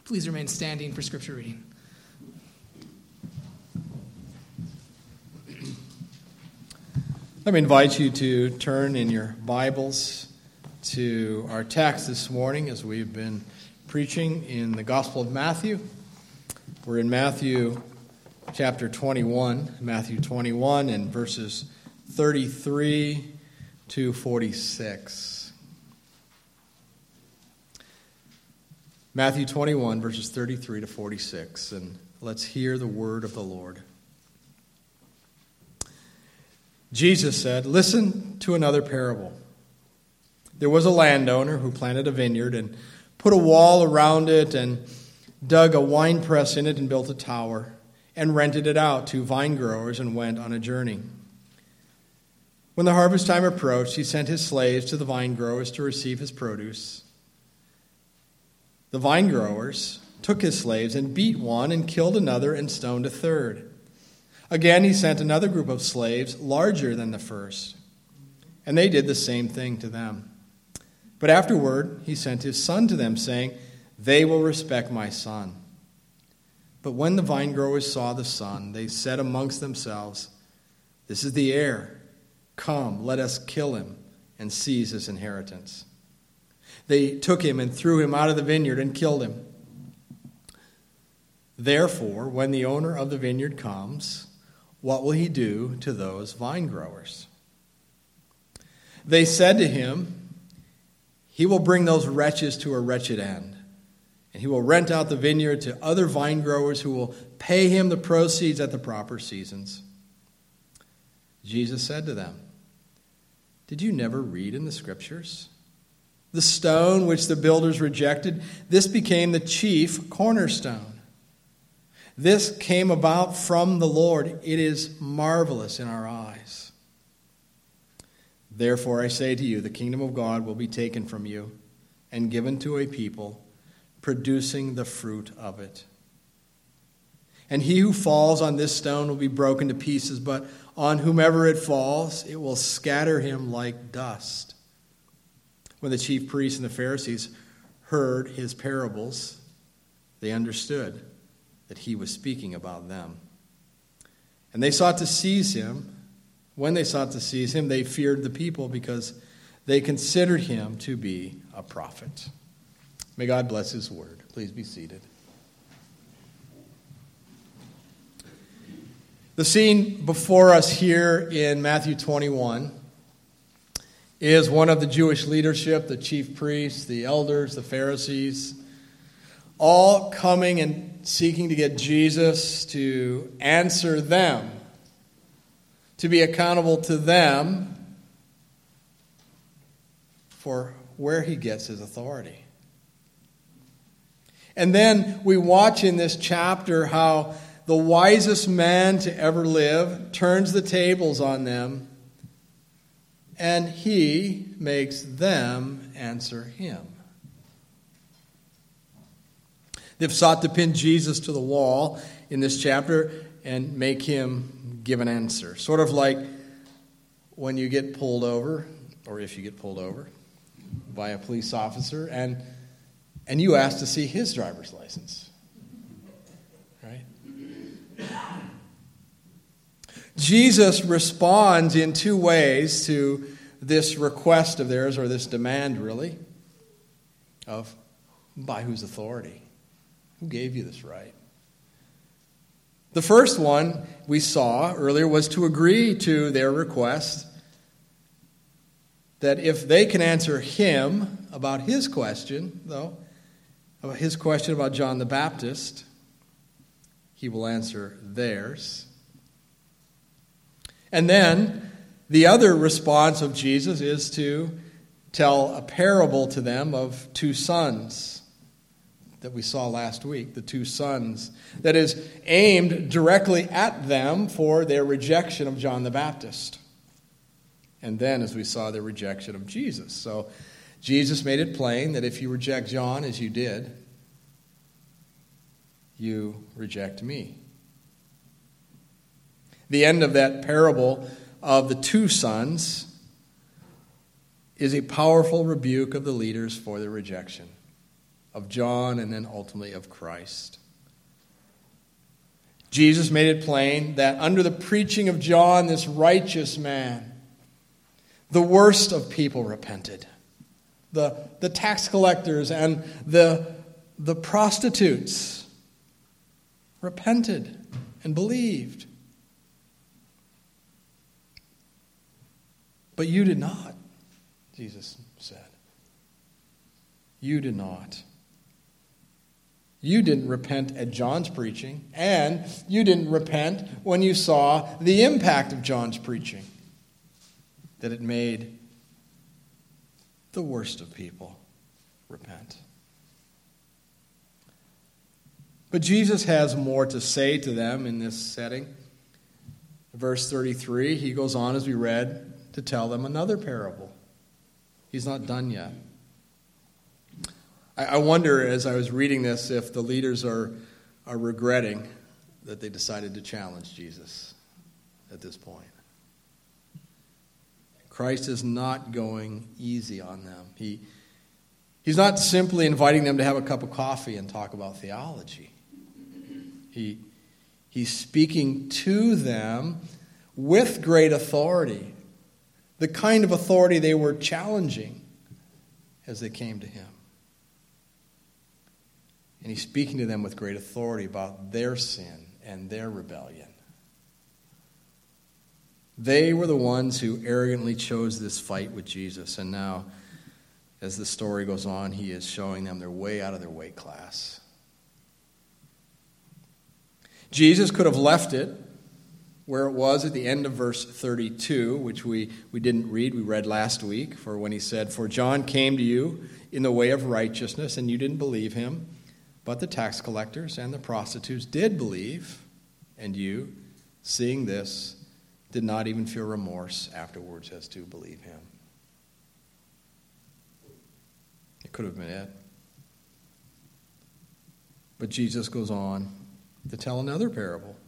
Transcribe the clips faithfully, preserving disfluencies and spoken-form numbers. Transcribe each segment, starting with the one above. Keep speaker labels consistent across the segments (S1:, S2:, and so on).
S1: Please remain standing for scripture reading.
S2: Let me invite you to turn in your Bibles to our text this morning as we've been preaching in the Gospel of Matthew. We're in Matthew chapter twenty-one, Matthew twenty-one and verses thirty-three to forty-six. Matthew twenty-one, verses thirty-three to forty-six, and let's hear the word of the Lord. Jesus said, "Listen to another parable. There was a landowner who planted a vineyard and put a wall around it and dug a winepress in it and built a tower and rented it out to vine growers and went on a journey. When the harvest time approached, he sent his slaves to the vine growers to receive his produce. The vine growers took his slaves and beat one and killed another and stoned a third. Again, he sent another group of slaves, larger than the first, and they did the same thing to them. But afterward, he sent his son to them, saying, 'They will respect my son.' But when the vine growers saw the son, they said amongst themselves, 'This is the heir. Come, let us kill him and seize his inheritance.' They took him and threw him out of the vineyard and killed him. Therefore, when the owner of the vineyard comes, what will he do to those vine growers?" They said to him, "He will bring those wretches to a wretched end, and he will rent out the vineyard to other vine growers who will pay him the proceeds at the proper seasons." Jesus said to them, "Did you never read in the Scriptures? The stone which the builders rejected, this became the chief cornerstone. This came about from the Lord. It is marvelous in our eyes. Therefore I say to you, the kingdom of God will be taken from you and given to a people producing the fruit of it. And he who falls on this stone will be broken to pieces, but on whomever it falls, it will scatter him like dust." When the chief priests and the Pharisees heard his parables, they understood that he was speaking about them. And they sought to seize him. When they sought to seize him, they feared the people because they considered him to be a prophet. May God bless his word. Please be seated. The scene before us here in Matthew twenty-one is one of the Jewish leadership, the chief priests, the elders, the Pharisees, all coming and seeking to get Jesus to answer them, to be accountable to them for where he gets his authority. And then we watch in this chapter how the wisest man to ever live turns the tables on them, and he makes them answer him. They've sought to pin Jesus to the wall in this chapter and make him give an answer. Sort of like when you get pulled over, or if you get pulled over by a police officer, and and you ask to see his driver's license. Right? Jesus responds in two ways to this request of theirs, or this demand, really, of by whose authority? Who gave you this right? The first one we saw earlier was to agree to their request that if they can answer him about his question, though, about his question about John the Baptist, he will answer theirs. And then the other response of Jesus is to tell a parable to them of two sons that we saw last week, the two sons, that is aimed directly at them for their rejection of John the Baptist. And then, as we saw, their rejection of Jesus. So Jesus made it plain that if you reject John as you did, you reject me. The end of that parable of the two sons is a powerful rebuke of the leaders for their rejection of John and then ultimately of Christ. Jesus made it plain that under the preaching of John, this righteous man, the worst of people repented. The, the tax collectors and the, the prostitutes repented and believed. But you did not, Jesus said. You did not. You didn't repent at John's preaching, and you didn't repent when you saw the impact of John's preaching, that it made the worst of people repent. But Jesus has more to say to them in this setting. Verse thirty-three, he goes on, as we read, to tell them another parable. He's not done yet. I wonder, as I was reading this, if the leaders are, are regretting that they decided to challenge Jesus at this point. Christ is not going easy on them. He, he's not simply inviting them to have a cup of coffee and talk about theology. He, he's speaking to them with great authority, the kind of authority they were challenging as they came to him. And he's speaking to them with great authority about their sin and their rebellion. They were the ones who arrogantly chose this fight with Jesus. And now, as the story goes on, he is showing them they're way out of their weight class. Jesus could have left it where it was at the end of verse thirty-two, which we, we didn't read, we read last week, for when he said, "For John came to you in the way of righteousness, and you didn't believe him. But the tax collectors and the prostitutes did believe, and you, seeing this, did not even feel remorse afterwards as to believe him." It could have been it. But Jesus goes on to tell another parable.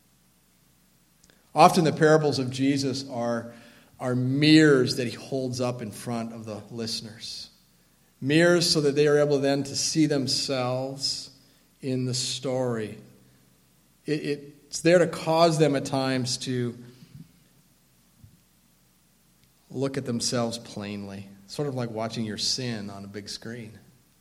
S2: Often the parables of Jesus are, are mirrors that he holds up in front of the listeners. Mirrors so that they are able then to see themselves in the story. It, it's there to cause them at times to look at themselves plainly. Sort of like watching your sin on a big screen.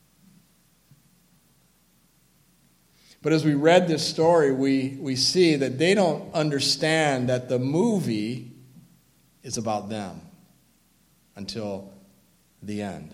S2: But as we read this story, we, we see that they don't understand that the movie is about them until the end.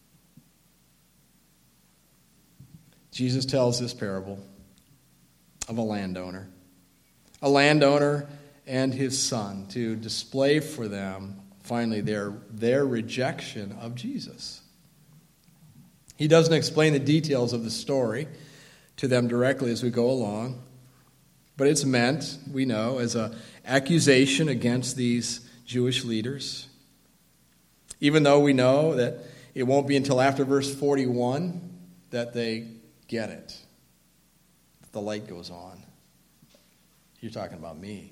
S2: Jesus tells this parable of a landowner. A landowner and his son, to display for them, finally, their, their rejection of Jesus. He doesn't explain the details of the story to them directly as we go along, but it's meant, we know, as an accusation against these Jewish leaders. Even though we know that it won't be until after verse forty-one that they get it. The light goes on. You're talking about me.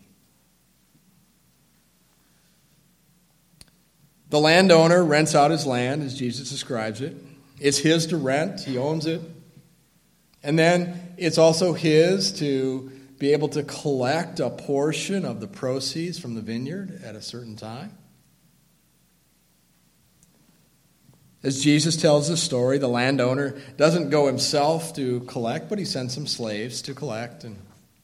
S2: The landowner rents out his land, as Jesus describes it. It's his to rent. He owns it. And then it's also his to be able to collect a portion of the proceeds from the vineyard at a certain time. As Jesus tells the story, the landowner doesn't go himself to collect, but he sends some slaves to collect. And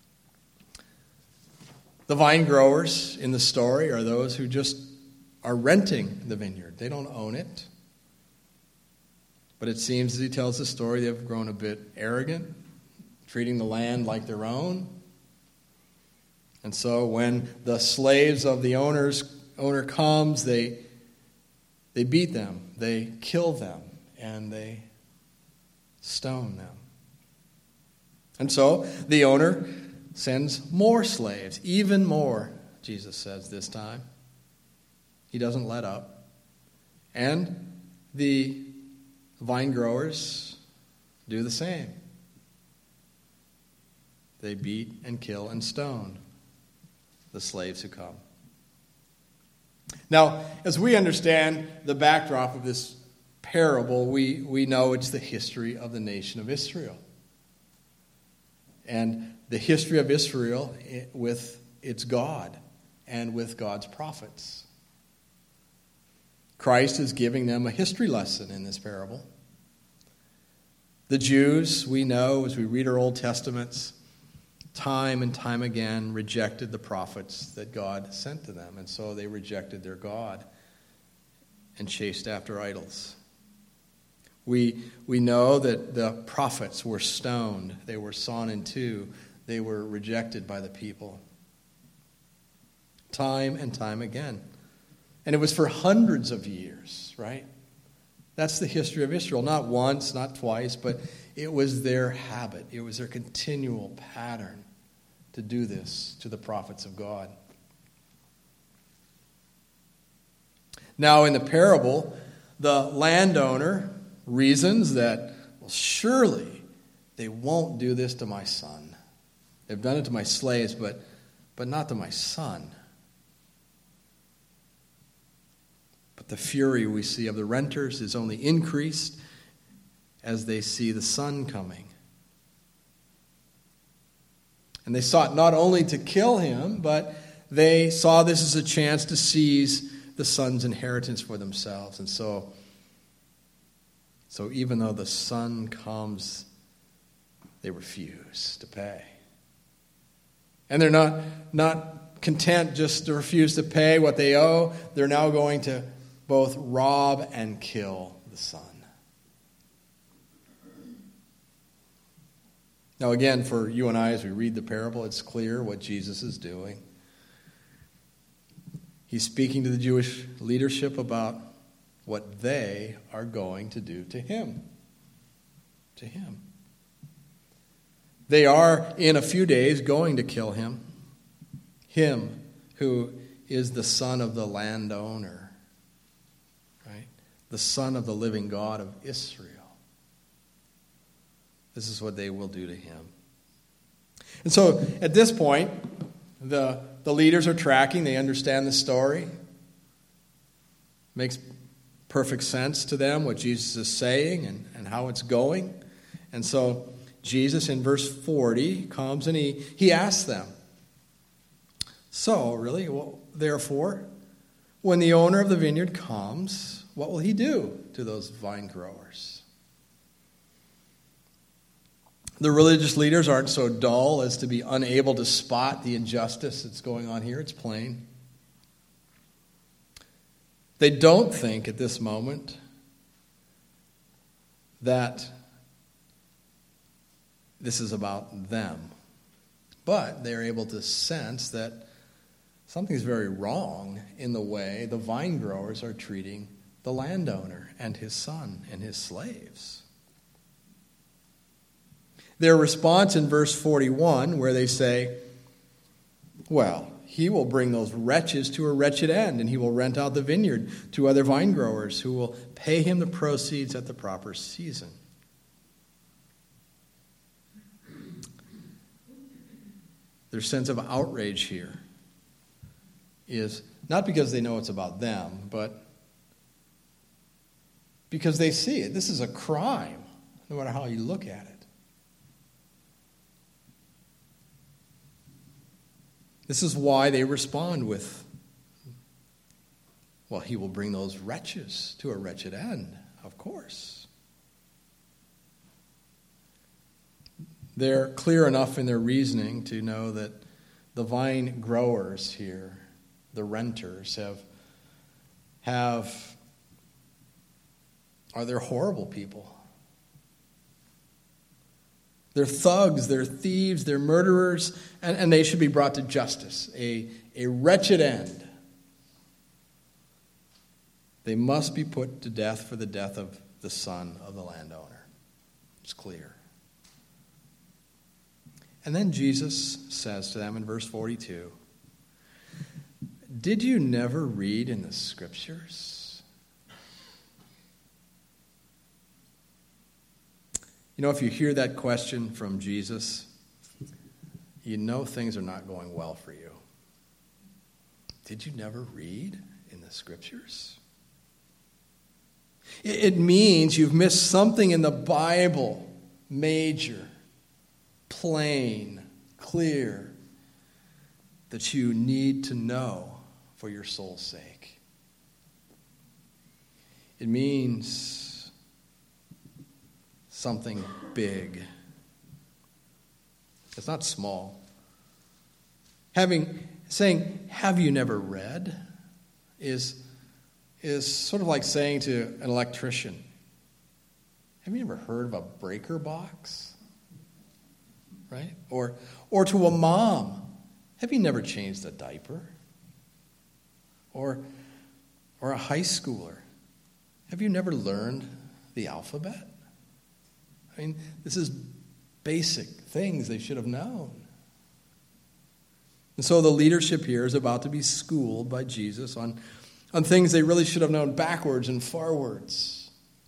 S2: the vine growers in the story are those who just are renting the vineyard. They don't own it. But it seems, as he tells the story, they've grown a bit arrogant, treating the land like their own. And so when the slaves of the owner's owner comes, they They beat them, they kill them, and they stone them. And so the owner sends more slaves, even more, Jesus says this time. He doesn't let up. And the vine growers do the same. They beat and kill and stone the slaves who come. Now, as we understand the backdrop of this parable, we, we know it's the history of the nation of Israel. And the history of Israel with its God and with God's prophets. Christ is giving them a history lesson in this parable. The Jews, we know as we read our Old Testaments, time and time again rejected the prophets that God sent to them. And so they rejected their God and chased after idols. We, we know that the prophets were stoned. They were sawn in two. They were rejected by the people. Time and time again. And it was for hundreds of years, right? That's the history of Israel. Not once, not twice, but it was their habit. It was their continual pattern to do this to the prophets of God. Now, in the parable, the landowner reasons that, well, surely they won't do this to my son. They've done it to my slaves, but, but not to my son. But the fury we see of the renters is only increased as they see the son coming. And they sought not only to kill him, but they saw this as a chance to seize the son's inheritance for themselves. And so, so even though the son comes, they refuse to pay. And they're not, not content just to refuse to pay what they owe. They're now going to both rob and kill the son. Now again, for you and I, as we read the parable, it's clear what Jesus is doing. He's speaking to the Jewish leadership about what they are going to do to him. To him. They are, in a few days, going to kill him. Him who is the son of the landowner. Right? The son of the living God of Israel. This is what they will do to him. And so, at this point, the, the leaders are tracking. They understand the story. Makes perfect sense to them what Jesus is saying and, and how it's going. And so, Jesus, in verse forty, comes and he, he asks them, so, really, well, therefore, when the owner of the vineyard comes, what will he do to those vine growers? The religious leaders aren't so dull as to be unable to spot the injustice that's going on here. It's plain. They don't think at this moment that this is about them. But they're able to sense that something's very wrong in the way the vine growers are treating the landowner and his son and his slaves. Their response in verse forty-one, where they say, well, he will bring those wretches to a wretched end, and he will rent out the vineyard to other vine growers who will pay him the proceeds at the proper season. Their sense of outrage here is not because they know it's about them, but because they see it. This is a crime, no matter how you look at it. This is why they respond with, well, he will bring those wretches to a wretched end, of course. They're clear enough in their reasoning to know that the vine growers here, the renters, have, have are they're horrible people. They're thugs, they're thieves, they're murderers, and, and they should be brought to justice, a, a wretched end. They must be put to death for the death of the son of the landowner. It's clear. And then Jesus says to them in verse forty-two, did you never read in the Scriptures? You know, if you hear that question from Jesus, you know things are not going well for you. Did you never read in the Scriptures? It means you've missed something in the Bible, major, plain, clear, that you need to know for your soul's sake. It means something big. It's not small. Having saying, "Have you never read?" is is sort of like saying to an electrician, "Have you ever heard of a breaker box?" Right? Or or to a mom, "Have you never changed a diaper?" Or or a high schooler, "Have you never learned the alphabet?" I mean, this is basic things they should have known. And so the leadership here is about to be schooled by Jesus on, on things they really should have known backwards and forwards.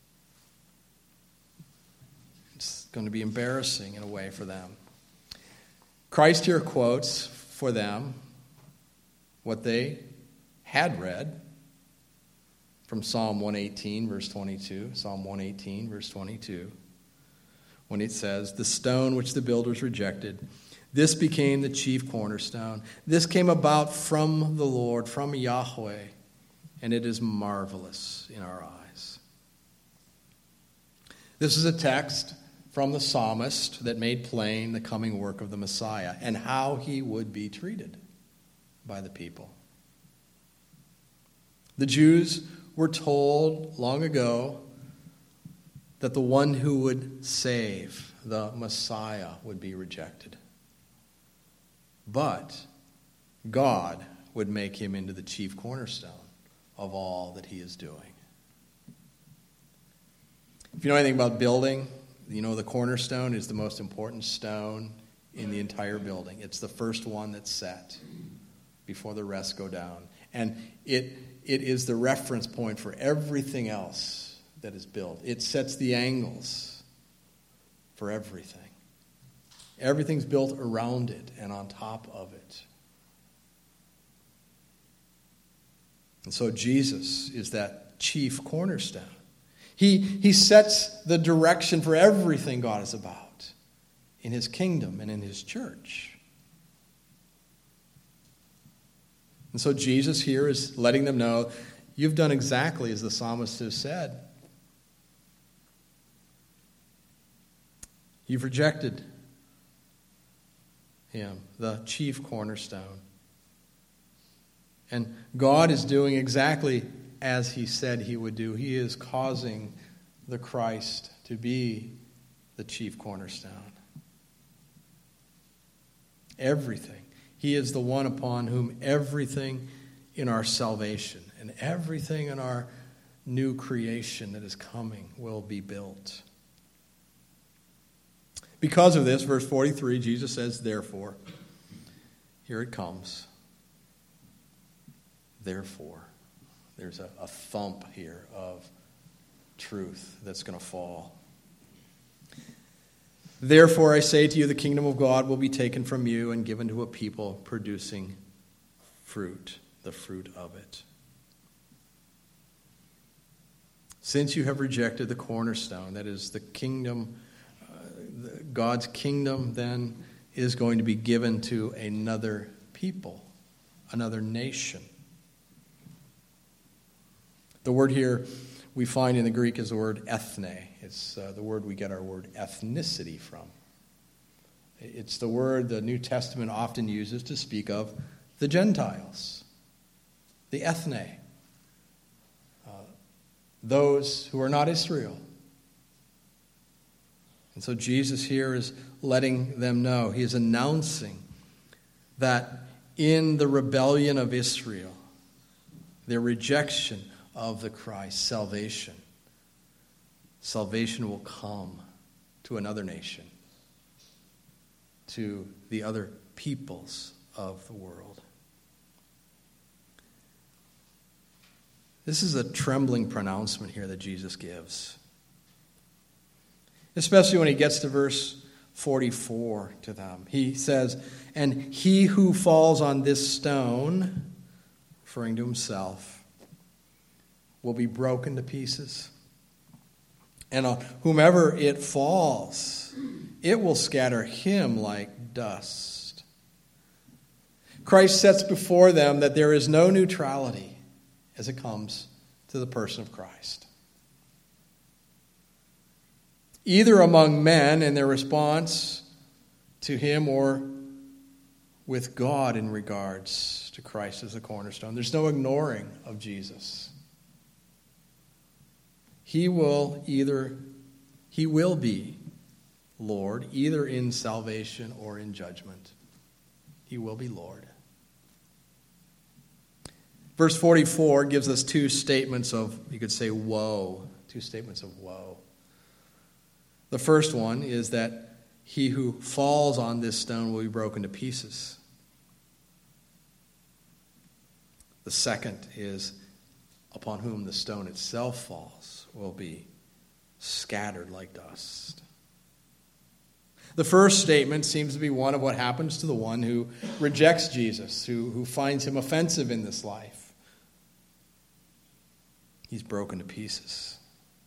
S2: It's going to be embarrassing in a way for them. Christ here quotes for them what they had read from Psalm one eighteen, verse twenty-two. Psalm one eighteen, verse twenty-two. When it says, "The stone which the builders rejected, this became the chief cornerstone. This came about from the Lord, from Yahweh, and it is marvelous in our eyes." This is a text from the psalmist that made plain the coming work of the Messiah and how he would be treated by the people. The Jews were told long ago that the one who would save, the Messiah, would be rejected. But God would make him into the chief cornerstone of all that he is doing. If you know anything about building, you know the cornerstone is the most important stone in the entire building. It's the first one that's set before the rest go down. And it it is the reference point for everything else that is built. It sets the angles for everything. Everything's built around it and on top of it. And so Jesus is that chief cornerstone. He, he sets the direction for everything God is about in his kingdom and in his church. And so Jesus here is letting them know, you've done exactly as the psalmist has said. You've rejected him, the chief cornerstone. And God is doing exactly as he said he would do. He is causing the Christ to be the chief cornerstone. Everything. He is the one upon whom everything in our salvation and everything in our new creation that is coming will be built. Because of this, verse forty-three, Jesus says, therefore, here it comes. Therefore, there's a, a thump here of truth that's going to fall. Therefore, I say to you, the kingdom of God will be taken from you and given to a people producing fruit, the fruit of it. Since you have rejected the cornerstone, that is the kingdom, uh, the, God's kingdom then is going to be given to another people, another nation. The word here we find in the Greek is the word ethne. It's uh, the word we get our word ethnicity from. It's the word the New Testament often uses to speak of the Gentiles, the ethne, uh, those who are not Israel. And so Jesus here is letting them know, he is announcing that in the rebellion of Israel, their rejection of the Christ, salvation, salvation will come to another nation, to the other peoples of the world. This is a trembling pronouncement here that Jesus gives, especially when he gets to verse forty-four to them. He says, and he who falls on this stone, referring to himself, will be broken to pieces. and on whomever it falls, it will scatter him like dust. Christ sets before them that there is no neutrality as it comes to the person of Christ. Either among men in their response to him or with God in regards to Christ as the cornerstone. There's no ignoring of Jesus. He will either, he will be Lord, either in salvation or in judgment. He will be Lord. Verse forty-four gives us two statements of, you could say, woe. Two statements of woe. The first one is that he who falls on this stone will be broken to pieces. The second is, upon whom the stone itself falls will be scattered like dust. The first statement seems to be one of what happens to the one who rejects Jesus, who, who finds him offensive in this life. He's broken to pieces.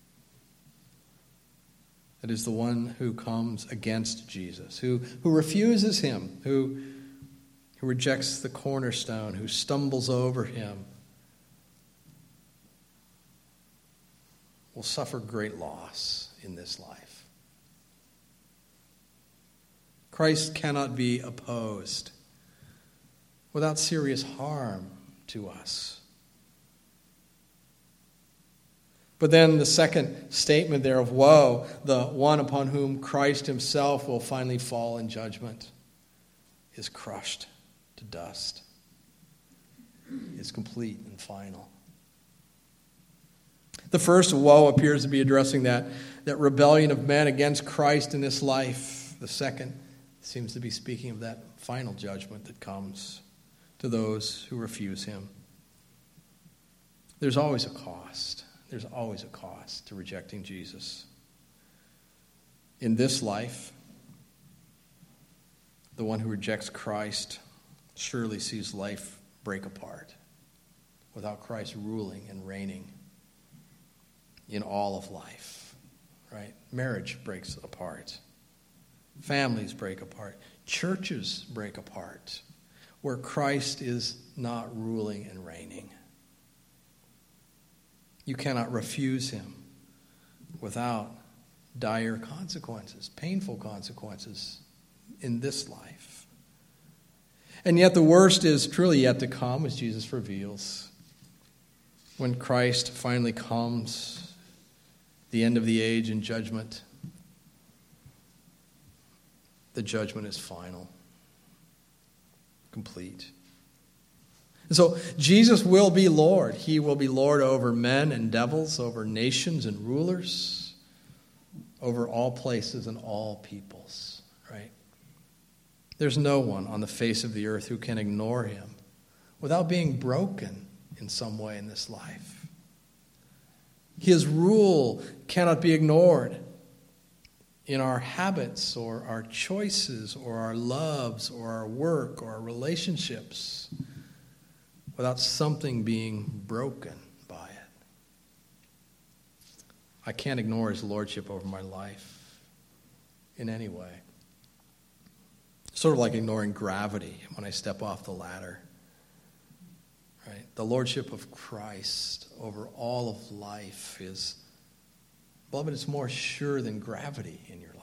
S2: It is the one who comes against Jesus, who, who refuses him, who, who rejects the cornerstone, who stumbles over him, will suffer great loss in this life. Christ cannot be opposed without serious harm to us. But then the second statement there of woe, the one upon whom Christ himself will finally fall in judgment, is crushed to dust. It's complete and final. The first woe appears to be addressing that, that rebellion of men against Christ in this life. The second seems to be speaking of that final judgment that comes to those who refuse him. There's always a cost. There's always a cost to rejecting Jesus. In this life, the one who rejects Christ surely sees life break apart without Christ ruling and reigning in all of life, right? Marriage breaks apart. Families break apart. Churches break apart where Christ is not ruling and reigning. You cannot refuse him without dire consequences, painful consequences in this life. And yet the worst is truly yet to come, as Jesus reveals. When Christ finally comes, the end of the age and judgment, the judgment is final, complete. And so Jesus will be Lord. He will be Lord over men and devils, over nations and rulers, over all places and all peoples, right? There's no one on the face of the earth who can ignore him without being broken in some way in this life. His rule cannot be ignored in our habits or our choices or our loves or our work or our relationships without something being broken by it. I can't ignore his lordship over my life in any way. Sort of like ignoring gravity when I step off the ladder. Right? The lordship of Christ over all of life is, beloved, it's more sure than gravity in your life.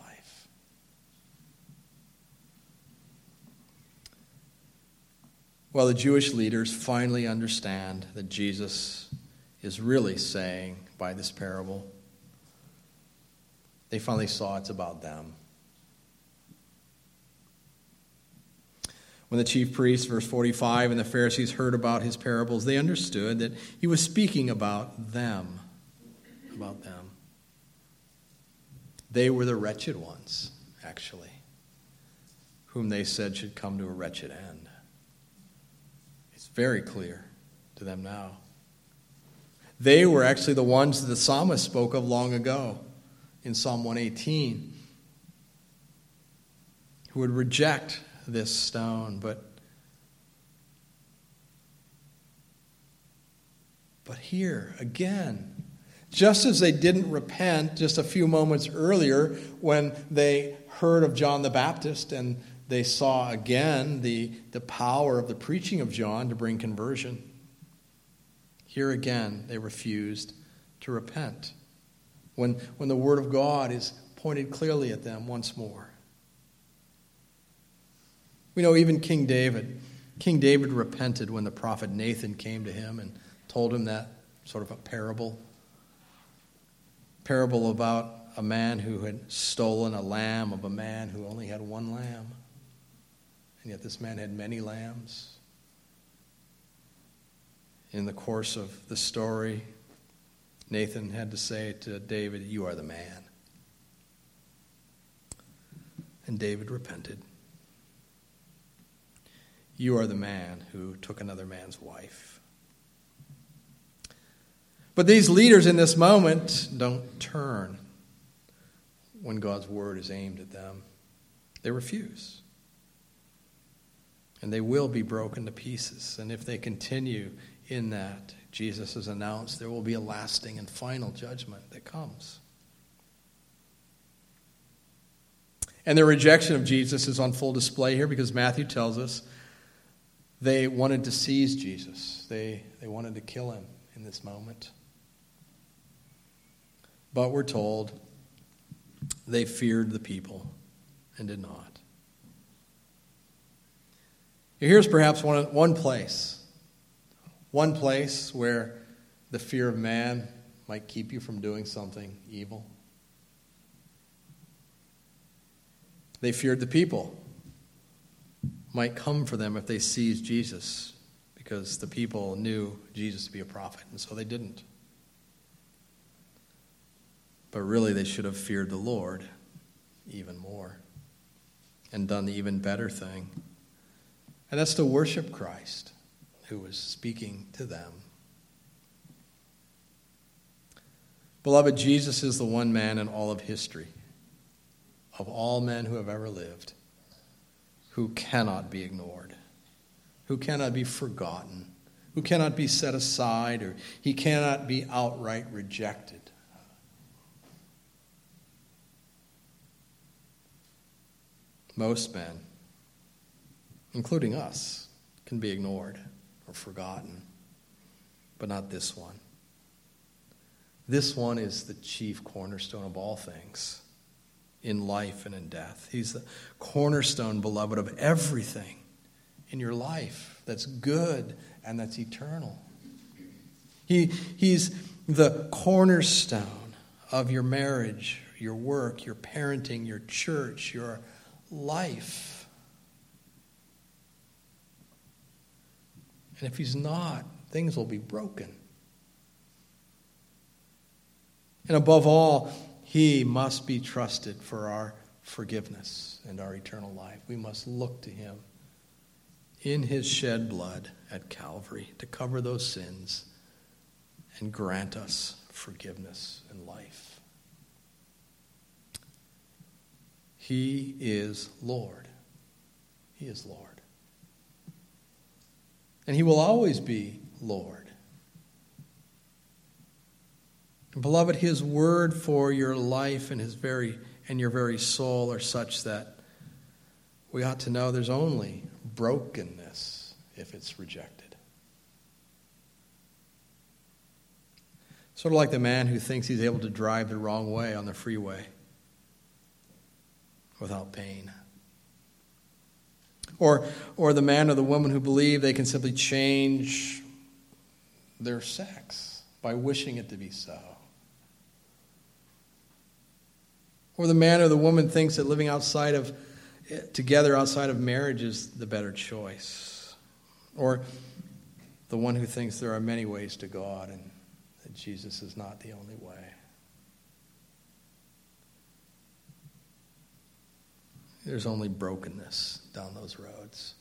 S2: Well, the Jewish leaders finally understand that Jesus is really saying by this parable, they finally saw it's about them. When the chief priests, verse forty-five, and the Pharisees heard about his parables, they understood that he was speaking about them, about them. They were the wretched ones, actually, whom they said should come to a wretched end. It's very clear to them now. They were actually the ones that the psalmist spoke of long ago in Psalm one eighteen, who would reject this stone, but but here again, Just as they didn't repent just a few moments earlier when they heard of John the Baptist and they saw again the, the power of the preaching of John to bring conversion. Here again, they refused to repent when, when the word of God is pointed clearly at them once more. We know even King David. King David repented when the prophet Nathan came to him and told him that sort of a parable. Parable about a man who had stolen a lamb of a man who only had one lamb. And yet this man had many lambs. In the course of the story, Nathan had to say to David, "You are the man." And David repented. You are the man who took another man's wife. But these leaders in this moment don't turn when God's word is aimed at them. They refuse. And they will be broken to pieces. And if they continue in that, Jesus has announced there will be a lasting and final judgment that comes. And their rejection of Jesus is on full display here because Matthew tells us they wanted to seize Jesus. They, they wanted to kill him in this moment. But we're told they feared the people and did not. Here's perhaps one, one place, one place where the fear of man might keep you from doing something evil. They feared the people might come for them if they seized Jesus, because the people knew Jesus to be a prophet, and so they didn't. But really, they should have feared the Lord even more and done the even better thing. And that's to worship Christ, who was speaking to them. Beloved, Jesus is the one man in all of history, of all men who have ever lived, who cannot be ignored, who cannot be forgotten, who cannot be set aside, or he cannot be outright rejected. Most men, including us, can be ignored or forgotten, but not this one. This one is the chief cornerstone of all things, in life and in death. He's the cornerstone, beloved, of everything in your life that's good and that's eternal. He, he's the cornerstone of your marriage, your work, your parenting, your church, your life. And if he's not, things will be broken. And above all, he must be trusted for our forgiveness and our eternal life. We must look to him in his shed blood at Calvary to cover those sins and grant us forgiveness and life. He is Lord. He is Lord. And he will always be Lord. And beloved, his word for your life and his very and your very soul are such that we ought to know there's only brokenness if it's rejected. Sort of like the man who thinks he's able to drive the wrong way on the freeway without pain. Or, or the man or the woman who believe they can simply change their sex by wishing it to be so. Or the man or the woman thinks that living outside of, together outside of marriage is the better choice. Or the one who thinks there are many ways to God and that Jesus is not the only way. There's only brokenness down those roads.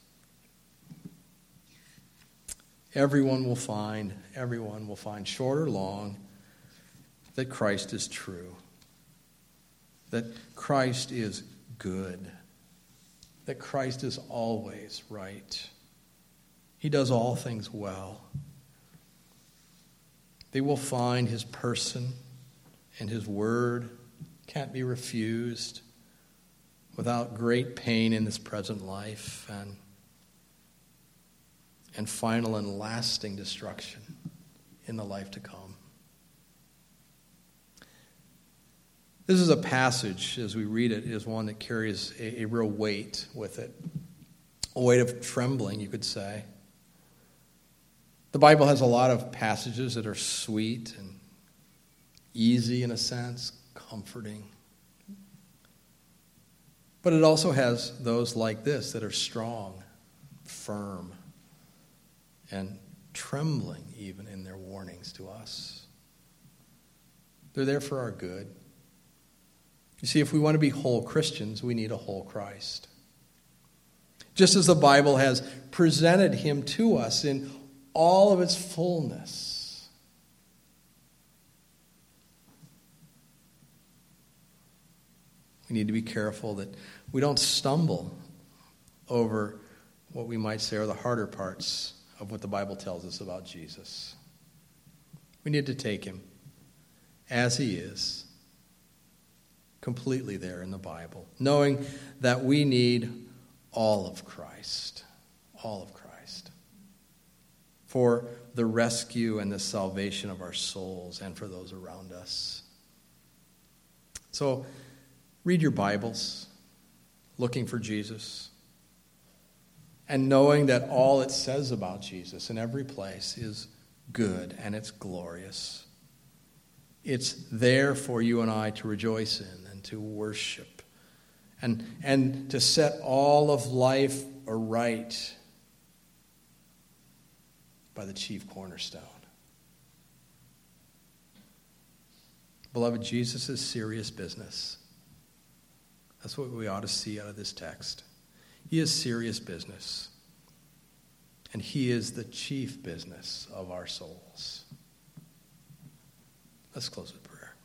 S2: Everyone will find, everyone will find, short or long, that Christ is true. That Christ is good. That Christ is always right. He does all things well. They will find his person and his word can't be refused without great pain in this present life and, and final and lasting destruction in the life to come. This is a passage, as we read it, is one that carries a, a real weight with it. A weight of trembling, you could say. The Bible has a lot of passages that are sweet and easy in a sense, comforting. But it also has those like this that are strong, firm, and trembling even in their warnings to us. They're there for our good. You see, if we want to be whole Christians, we need a whole Christ. Just as the Bible has presented him to us in all of its fullness. We need to be careful that we don't stumble over what we might say are the harder parts of what the Bible tells us about Jesus. We need to take him as he is, completely there in the Bible, knowing that we need all of Christ, all of Christ, for the rescue and the salvation of our souls and for those around us. So, read your Bibles, looking for Jesus, and knowing that all it says about Jesus in every place is good and it's glorious. It's there for you and I to rejoice in and to worship and, and to set all of life aright by the chief cornerstone. Beloved, Jesus is serious business. That's what we ought to see out of this text. He is serious business. And he is the chief business of our souls. Let's close with prayer.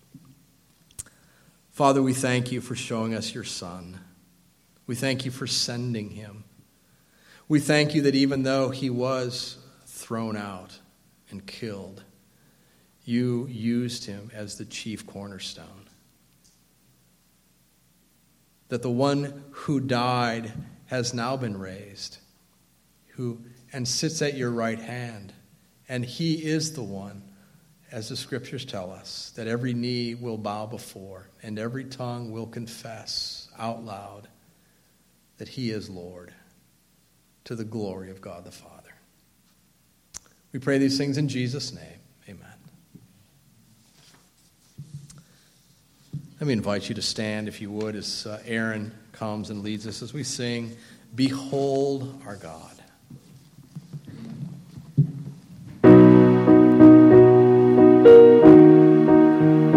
S2: Father, we thank you for showing us your Son. We thank you for sending him. We thank you that even though he was thrown out and killed, you used him as the chief cornerstone. That the one who died has now been raised, who and sits at your right hand, and he is the one, as the scriptures tell us, that every knee will bow before and every tongue will confess out loud that he is Lord, to the glory of God the Father. We pray these things in Jesus' name. Amen. Let me invite you to stand, if you would, as uh, Aaron comes and leads us as we sing, "Behold our God."